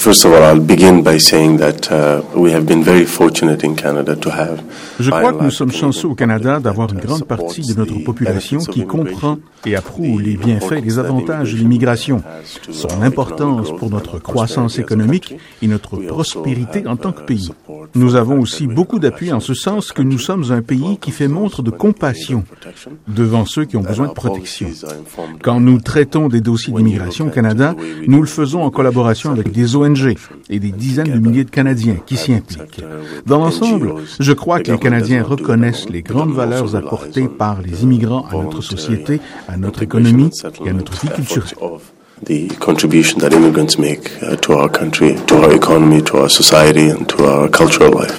First of all, I'll begin by saying that we have been very fortunate in Canada to have. Je crois que nous sommes chanceux au Canada d'avoir une grande partie de notre population qui comprend et approuve les bienfaits et les avantages de l'immigration, son importance pour notre croissance économique et notre prospérité en tant que pays. Nous avons aussi beaucoup d'appui en ce sens que nous sommes un pays qui fait montre de compassion devant ceux qui ont besoin de protection. Quand nous traitons des dossiers d'immigration au Canada, nous le faisons en collaboration avec des ONG et des dizaines de milliers de Canadiens qui s'y impliquent. Dans l'ensemble, je crois que les Canadiens reconnaissent les grandes valeurs apportées par les immigrants à notre société, à notre économie et à notre vie culturelle. The contribution that immigrants make to our country, to our economy, to our society, and to our cultural life.